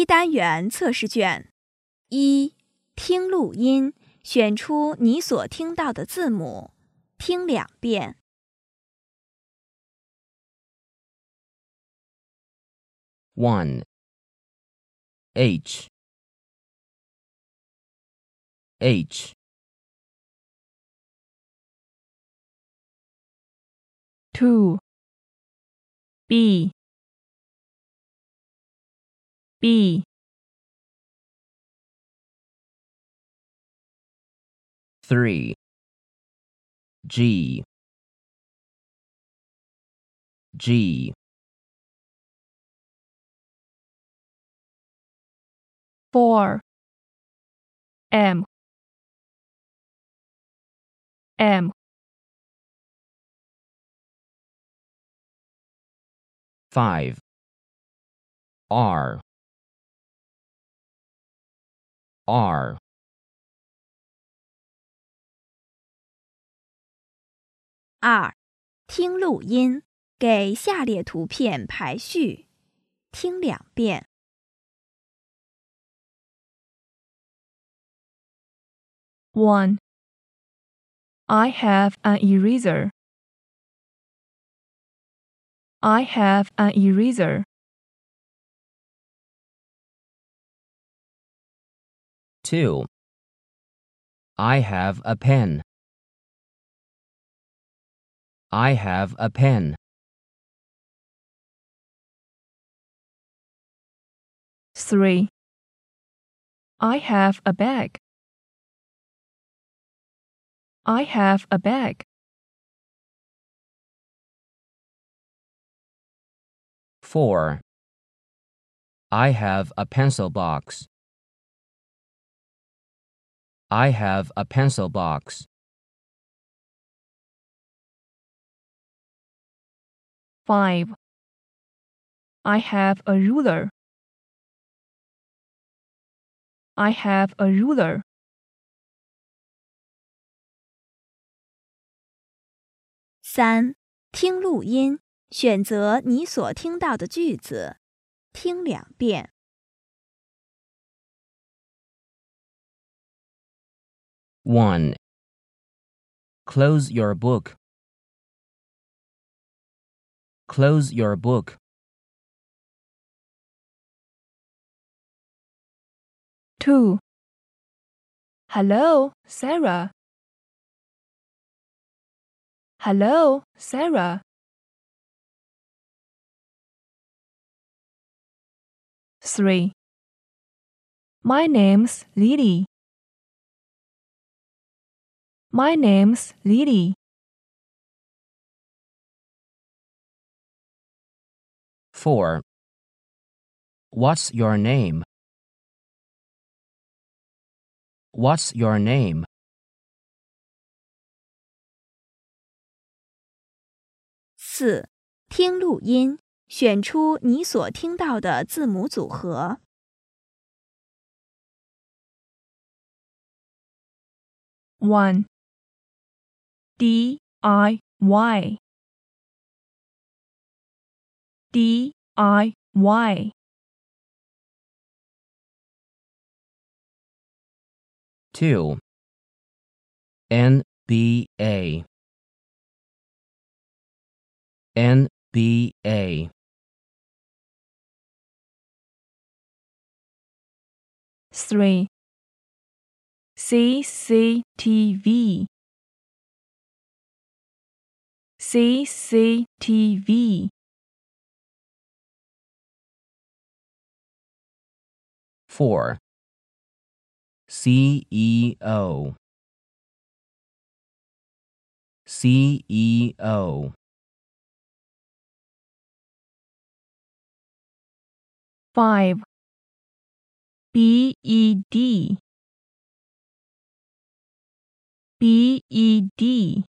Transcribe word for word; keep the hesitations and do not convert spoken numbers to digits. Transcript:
单元测试卷一，听录音，选出你所听到的字母，听两遍。 one H H two B B three G G four M M five R R 二，听录音，给下列图片排序，听两遍。 one I have an eraser. I have an eraser. two I have a pen. I have a pen. three I have a bag. I have a bag. four I have a pencil box. I have a pencil box. five I have a ruler. I have a ruler. 三，听录音，选择你所听到的句子，听两遍。 one Close your book. Close your book. two Hello, Sarah. Hello, Sarah. three My name's Lily. My name's Lily. four What's your name? What's your name? 四，听录音，选出你所听到的字母组合。 one D I Y D I Y two N B A N B A three C C T V C C T V four C E O C E O five B E D B E D